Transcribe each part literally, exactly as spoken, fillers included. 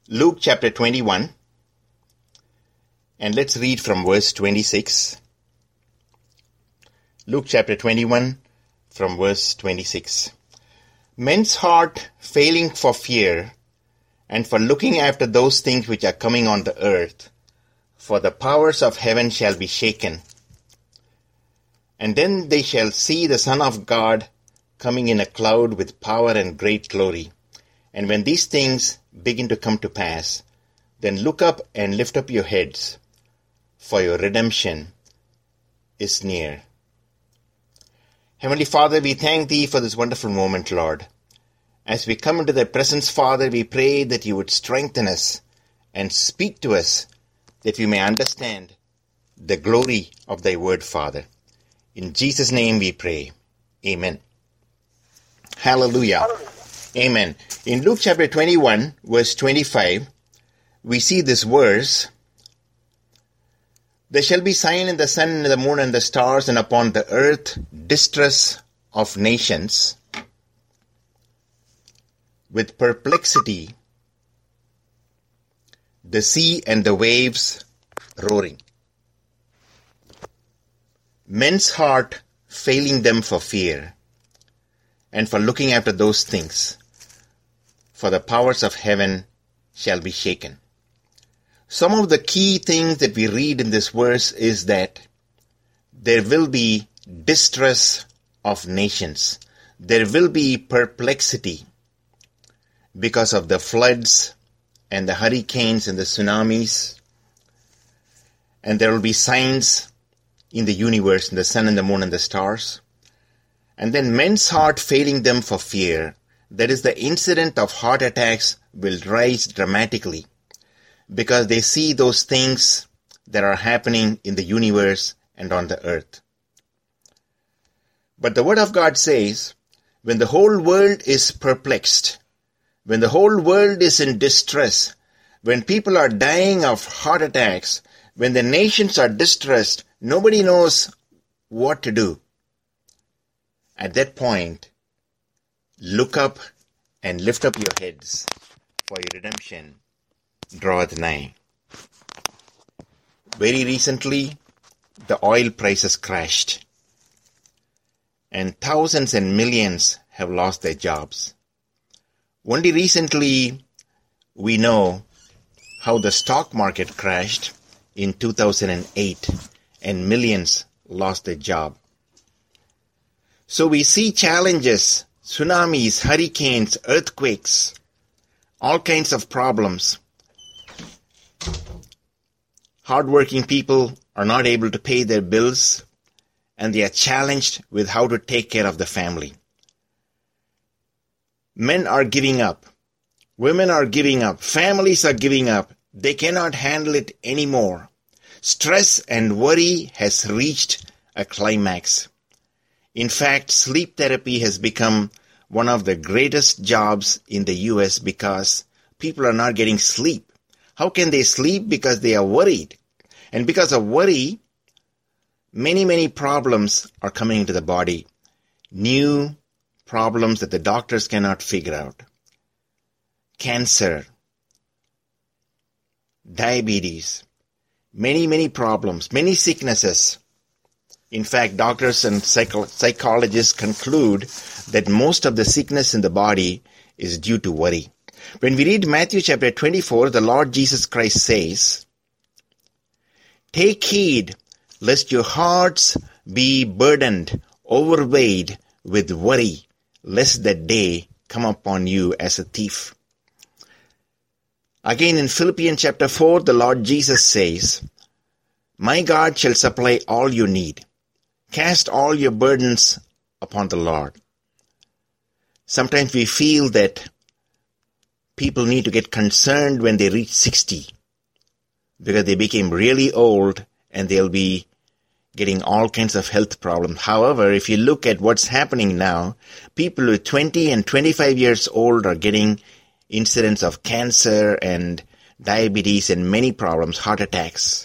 Luke chapter twenty-one, and let's read from verse twenty-six. Luke chapter twenty-one, from verse twenty-six. Men's heart failing for fear, and for looking after those things which are coming on the earth, for the powers of heaven shall be shaken. And then they shall see the Son of God coming in a cloud with power and great glory. And when these things begin to come to pass, then look up and lift up your heads, for your redemption is near. Heavenly Father, we thank Thee for this wonderful moment, Lord. As we come into Thy presence, Father, we pray that You would strengthen us and speak to us, that we may understand the glory of Thy word, Father. In Jesus' name we pray. Amen. Hallelujah. Amen. In Luke chapter twenty-one, verse twenty-five, we see this verse. There shall be sign in the sun and the moon and the stars, and upon the earth distress of nations, with perplexity, the sea and the waves roaring. Men's heart failing them for fear, and for looking after those things, for the powers of heaven shall be shaken. Some of the key things that we read in this verse is that there will be distress of nations. There will be perplexity because of the floods and the hurricanes and the tsunamis. And there will be signs in the universe, in the sun and the moon and the stars. And then men's heart failing them for fear. That is, the incident of heart attacks will rise dramatically, because they see those things that are happening in the universe and on the earth. But the Word of God says, when the whole world is perplexed, when the whole world is in distress, when people are dying of heart attacks, when the nations are distressed, nobody knows what to do. At that point, look up and lift up your heads, for your redemption draweth nigh. Very recently, the oil prices crashed, and thousands and millions have lost their jobs. Only recently, we know how the stock market crashed in two thousand eight, and millions lost their job. So we see challenges, tsunamis, hurricanes, earthquakes, all kinds of problems. Hardworking people are not able to pay their bills, and they are challenged with how to take care of the family. Men are giving up. Women are giving up. Families are giving up. They cannot handle it anymore. Stress and worry has reached a climax. In fact, sleep therapy has become one of the greatest jobs in the U S because people are not getting sleep. How can they sleep? Because they are worried. And because of worry, many, many problems are coming into the body. New problems that the doctors cannot figure out. Cancer, diabetes, many, many problems, many sicknesses. In fact, doctors and psycho- psychologists conclude that most of the sickness in the body is due to worry. When we read Matthew chapter twenty-four, the Lord Jesus Christ says, "Take heed lest your hearts be burdened, overweighed with worry, lest that day come upon you as a thief." Again in Philippians chapter four, the Lord Jesus says, "My God shall supply all you need. Cast all your burdens upon the Lord." Sometimes we feel that people need to get concerned when they reach sixty, because they became really old and they'll be getting all kinds of health problems. However, if you look at what's happening now, people with twenty and twenty-five years old are getting incidents of cancer and diabetes and many problems, heart attacks.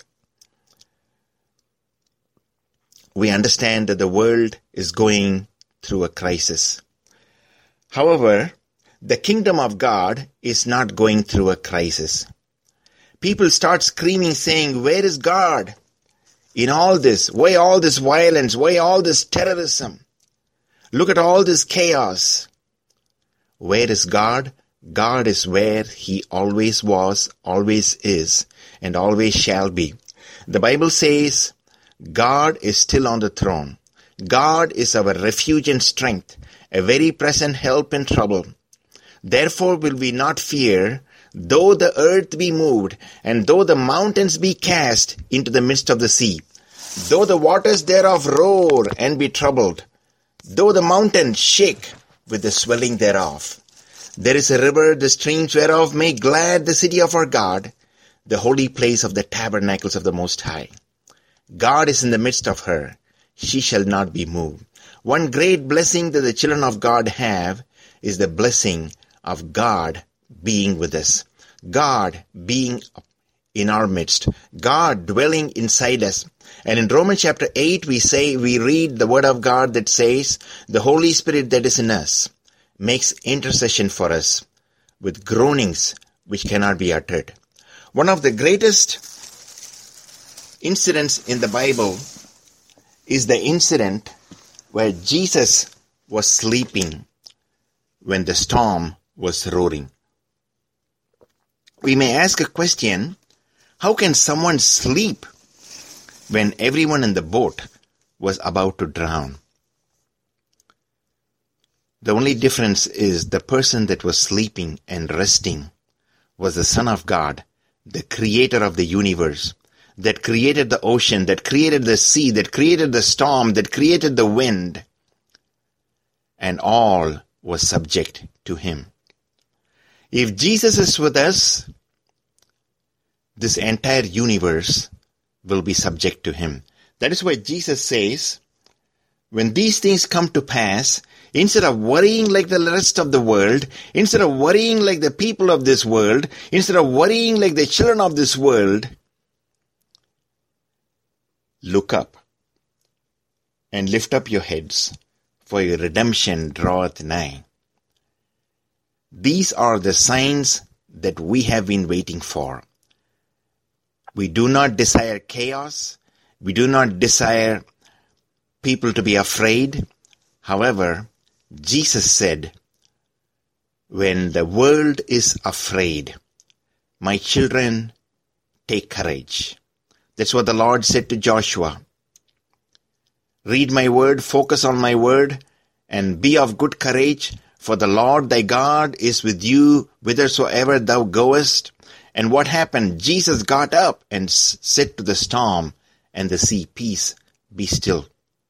We understand that the world is going through a crisis. However, the kingdom of God is not going through a crisis. People start screaming, saying, where is God in all this? Why all this violence? Why all this terrorism? Look at all this chaos. Where is God? God is where He always was, always is, and always shall be. The Bible says, God is still on the throne. God is our refuge and strength, a very present help in trouble. Therefore will we not fear, though the earth be moved, and though the mountains be cast into the midst of the sea, though the waters thereof roar and be troubled, though the mountains shake with the swelling thereof. There is a river, the streams whereof make glad the city of our God, the holy place of the tabernacles of the Most High. God is in the midst of her. She shall not be moved. One great blessing that the children of God have is the blessing of God being with us. God being in our midst. God dwelling inside us. And in Romans chapter eight, we say, we read the word of God that says, the Holy Spirit that is in us makes intercession for us with groanings which cannot be uttered. One of the greatest incidents in the Bible is the incident where Jesus was sleeping when the storm was roaring. We may ask a question, how can someone sleep when everyone in the boat was about to drown? The only difference is the person that was sleeping and resting was the Son of God, the creator of the universe, that created the ocean, that created the sea, that created the storm, that created the wind, and all was subject to Him. If Jesus is with us, this entire universe will be subject to Him. That is why Jesus says, when these things come to pass, instead of worrying like the rest of the world, instead of worrying like the people of this world, instead of worrying like the children of this world, look up and lift up your heads, for your redemption draweth nigh. These are the signs that we have been waiting for. We do not desire chaos. We do not desire people to be afraid. However, Jesus said, when the world is afraid, my children, take courage. That's what the Lord said to Joshua. Read my word, focus on my word, and be of good courage, for the Lord thy God is with you whithersoever thou goest. And what happened? Jesus got up and said to the storm and the sea, peace, be still.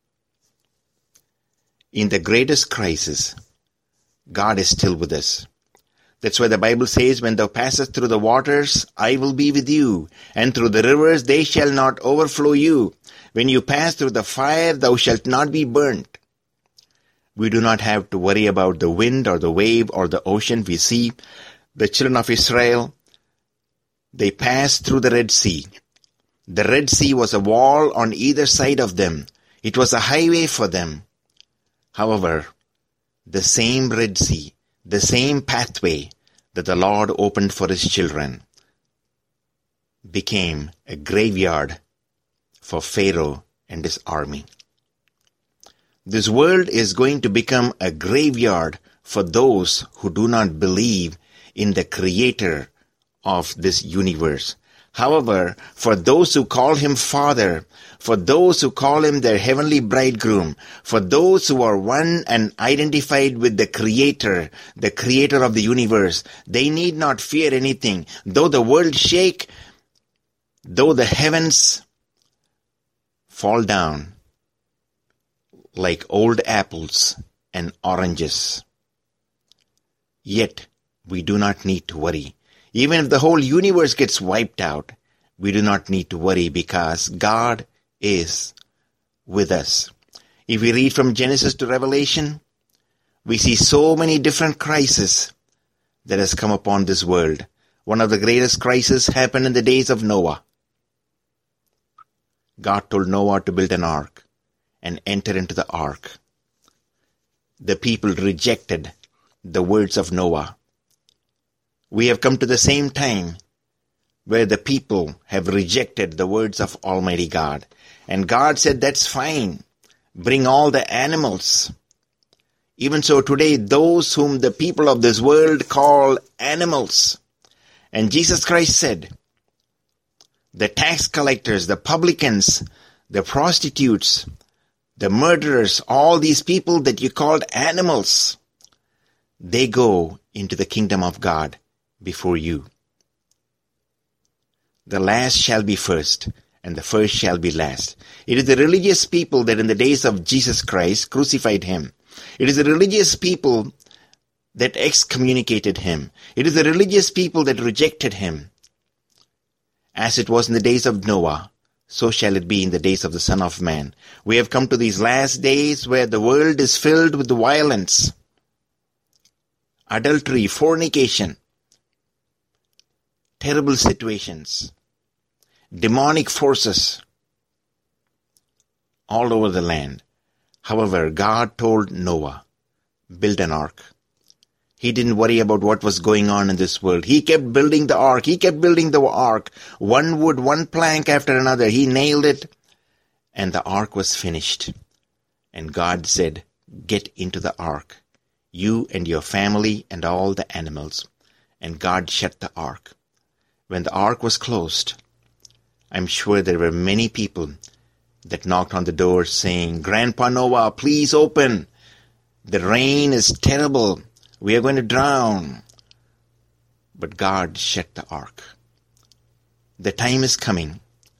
In the greatest crisis, God is still with us. That's why the Bible says, when thou passest through the waters, I will be with you, and through the rivers they shall not overflow you. When you pass through the fire, thou shalt not be burnt. We do not have to worry about the wind or the wave or the ocean. We see the children of Israel, they passed through the Red Sea. The Red Sea was a wall on either side of them. It was a highway for them. However, the same Red Sea, the same pathway that the Lord opened for His children, became a graveyard for Pharaoh and his army. This world is going to become a graveyard for those who do not believe in the Creator of this universe. However, for those who call Him Father, for those who call Him their heavenly bridegroom, for those who are one and identified with the Creator, the Creator of the universe, they need not fear anything. Though the world shake, though the heavens fall down like old apples and oranges, yet we do not need to worry. Even if the whole universe gets wiped out, we do not need to worry because God is with us. If we read from Genesis to Revelation, we see so many different crises that has come upon this world. One of the greatest crises happened in the days of Noah. God told Noah to build an ark and enter into the ark. The people rejected the words of Noah. We have come to the same time where the people have rejected the words of Almighty God. And God said, that's fine. Bring all the animals. Even so today, those whom the people of this world call animals. And Jesus Christ said, the tax collectors, the publicans, the prostitutes, the murderers, all these people that you called animals, they go into the kingdom of God before you. The last shall be first, and the first shall be last. It is the religious people that in the days of Jesus Christ crucified him. It is the religious people that excommunicated him. It is the religious people that rejected him. As it was in the days of Noah, so shall it be in the days of the Son of Man. We have come to these last days where the world is filled with violence, adultery, fornication, terrible situations, demonic forces all over the land. However, God told Noah, build an ark. He didn't worry about what was going on in this world. He kept building the ark. He kept building the ark. One wood, one plank after another. He nailed it, and the ark was finished. And God said, get into the ark, you and your family and all the animals. And God shut the ark. When the ark was closed, I'm sure there were many people that knocked on the door saying, Grandpa Noah, please open. The rain is terrible. We are going to drown. But God shut the ark. The time is coming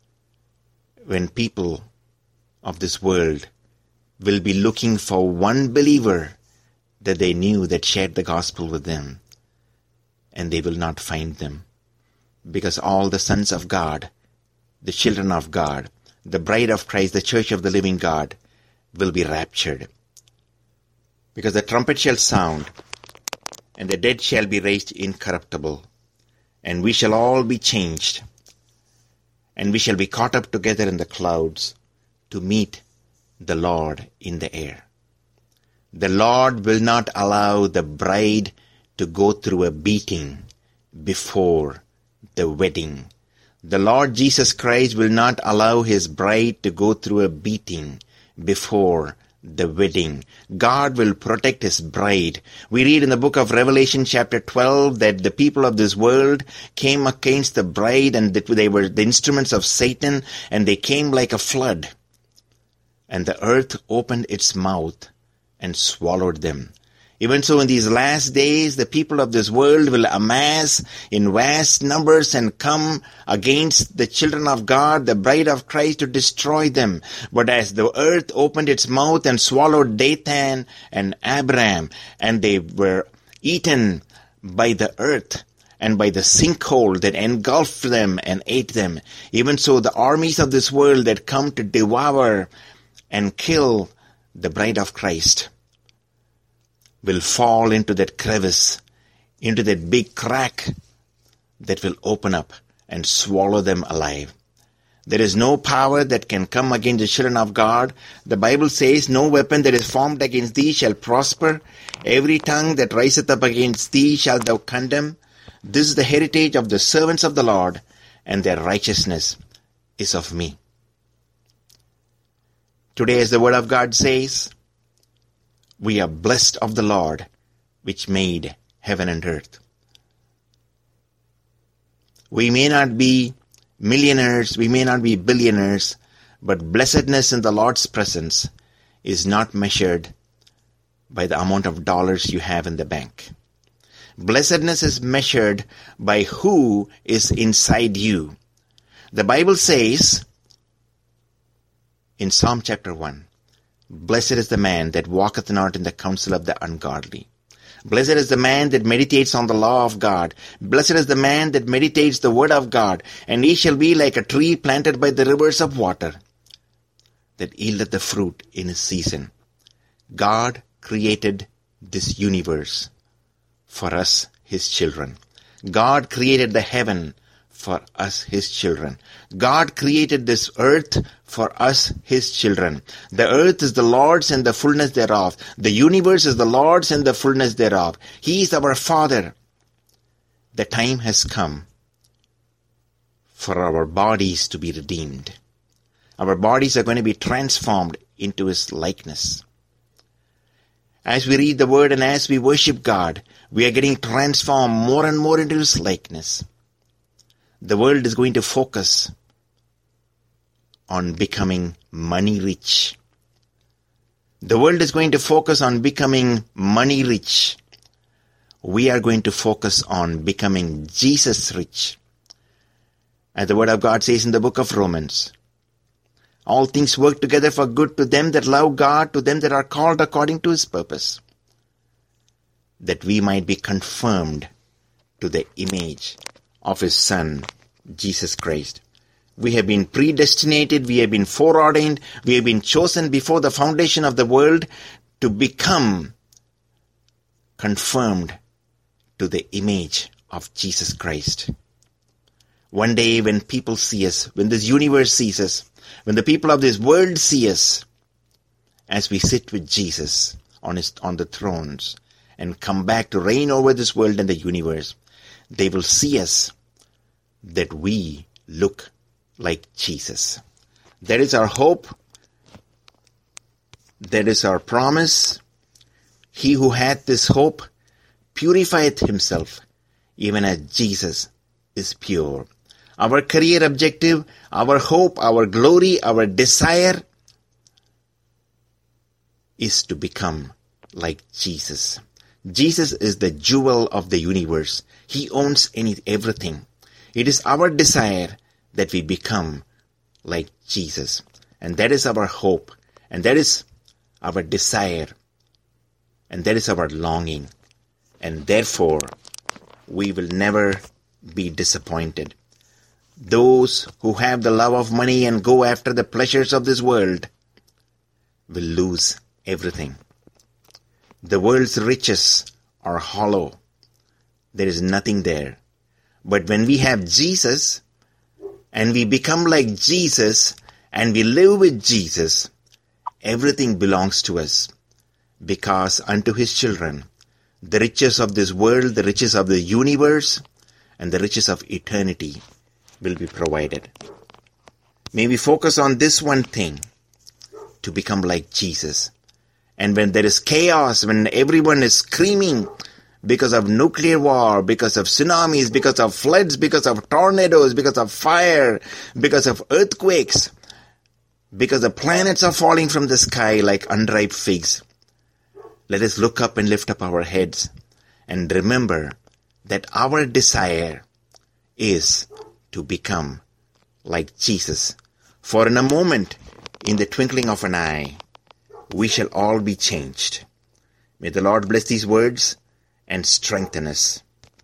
when people of this world will be looking for one believer that they knew that shared the gospel with them, and they will not find them, because all the sons of God, the children of God, the bride of Christ, the church of the living God, will be raptured. Because the trumpet shall sound, and the dead shall be raised incorruptible, and we shall all be changed, and we shall be caught up together in the clouds to meet the Lord in the air. The Lord will not allow the bride to go through a beating before the wedding. The Lord Jesus Christ will not allow his bride to go through a beating before the wedding. God will protect his bride. We read in the book of Revelation chapter twelve that the people of this world came against the bride, and that they were the instruments of Satan, and they came like a flood. And the earth opened its mouth and swallowed them. Even so, in these last days, the people of this world will amass in vast numbers and come against the children of God, the bride of Christ, to destroy them. But as the earth opened its mouth and swallowed Dathan and Abiram, and they were eaten by the earth and by the sinkhole that engulfed them and ate them, even so the armies of this world that come to devour and kill the bride of Christ will fall into that crevice, into that big crack that will open up and swallow them alive. There is no power that can come against the children of God. The Bible says, no weapon that is formed against thee shall prosper. Every tongue that riseth up against thee shalt thou condemn. This is the heritage of the servants of the Lord, and their righteousness is of me. Today, as the word of God says, we are blessed of the Lord, which made heaven and earth. We may not be millionaires, we may not be billionaires, but blessedness in the Lord's presence is not measured by the amount of dollars you have in the bank. Blessedness is measured by who is inside you. The Bible says in Psalm chapter one, blessed is the man that walketh not in the counsel of the ungodly. Blessed is the man that meditates on the law of God. Blessed is the man that meditates the word of God. And he shall be like a tree planted by the rivers of water, that yieldeth the fruit in his season. God created this universe for us, his children. God created the heaven for us, his children. God created this earth for us, his children. The earth is the Lord's and the fullness thereof. The universe is the Lord's and the fullness thereof. He is our Father. The time has come for our bodies to be redeemed. Our bodies are going to be transformed into his likeness. As we read the word and as we worship God, we are getting transformed more and more into his likeness. The world is going to focus on becoming money rich. The world is going to focus on becoming money rich. We are going to focus on becoming Jesus rich. As the word of God says in the book of Romans, all things work together for good to them that love God, to them that are called according to his purpose, that we might be conformed to the image of his Son, Jesus Christ. We have been predestinated, we have been foreordained, we have been chosen before the foundation of the world to become conformed to the image of Jesus Christ. One day when people see us, when this universe sees us, when the people of this world see us, as we sit with Jesus on his, on the thrones and come back to reign over this world and the universe, they will see us that we look like Jesus. That is our hope. That is our promise. He who hath this hope purifieth himself, even as Jesus is pure. Our career objective, our hope, our glory, our desire is to become like Jesus. Jesus is the jewel of the universe. He owns any, everything. It is our desire that we become like Jesus. And that is our hope. And that is our desire. And that is our longing. And therefore, we will never be disappointed. Those who have the love of money and go after the pleasures of this world will lose everything. The world's riches are hollow. There is nothing there. But when we have Jesus, and we become like Jesus, and we live with Jesus, everything belongs to us. Because unto his children, the riches of this world, the riches of the universe, and the riches of eternity will be provided. May we focus on this one thing, to become like Jesus. And when there is chaos, when everyone is screaming because of nuclear war, because of tsunamis, because of floods, because of tornadoes, because of fire, because of earthquakes, because the planets are falling from the sky like unripe figs, let us look up and lift up our heads and remember that our desire is to become like Jesus. For in a moment, in the twinkling of an eye, we shall all be changed. May the Lord bless these words and strengthen us.